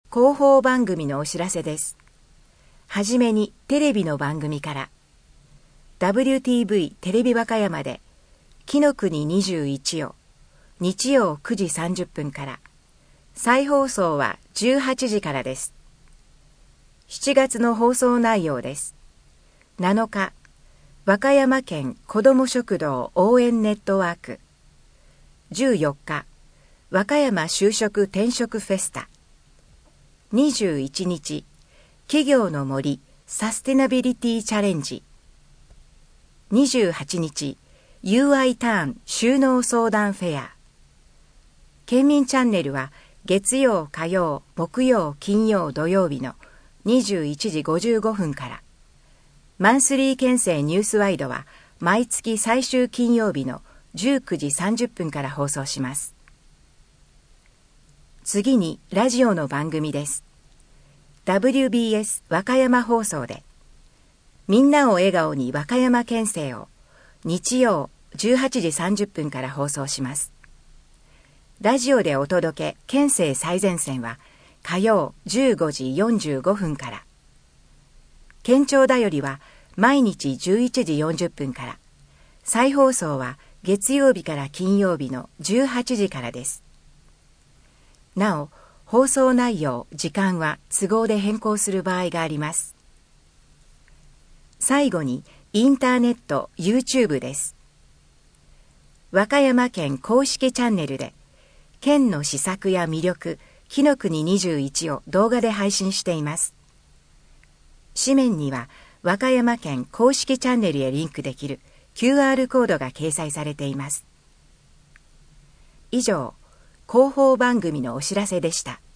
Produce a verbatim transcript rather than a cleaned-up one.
広報番組のお知らせです。はじめにテレビの番組から。ダブリューティーブイ テレビ和歌山で、紀の国にじゅういちを、日曜くじさんじゅっぷんから。再放送はじゅうはちじからです。しちがつの放送内容です。なのか、和歌山県子ども食堂応援ネットワーク。じゅうよっか、和歌山就職転職フェスタ。にじゅういちにち、企業の森サステナビリティチャレンジ。にじゅうはちにち、ユーアイ ターン収納相談フェア。県民チャンネルは月曜、火曜、木曜、金曜、土曜日のにじゅういちじごじゅうごふんから。マンスリー県政ニュースワイドは毎月最終金曜日のじゅうくじさんじゅっぷんから放送します。次にラジオの番組です。ダブリュービーエス 和歌山放送で、みんなを笑顔に和歌山県政を日曜じゅうはちじさんじゅっぷんから放送します。ラジオでお届け県政最前線は火曜じゅうごじよんじゅうごふんから。県庁だよりは毎日じゅういちじよんじゅっぷんから。再放送は月曜日から金曜日のじゅうはちじからです。なお、放送内容、時間は都合で変更する場合があります。最後に、インターネット、YouTube です。和歌山県公式チャンネルで、県の施策や魅力、紀の国にじゅういちを動画で配信しています。紙面には、和歌山県公式チャンネルへリンクできる キューアール コードが掲載されています。以上、広報番組のお知らせでした。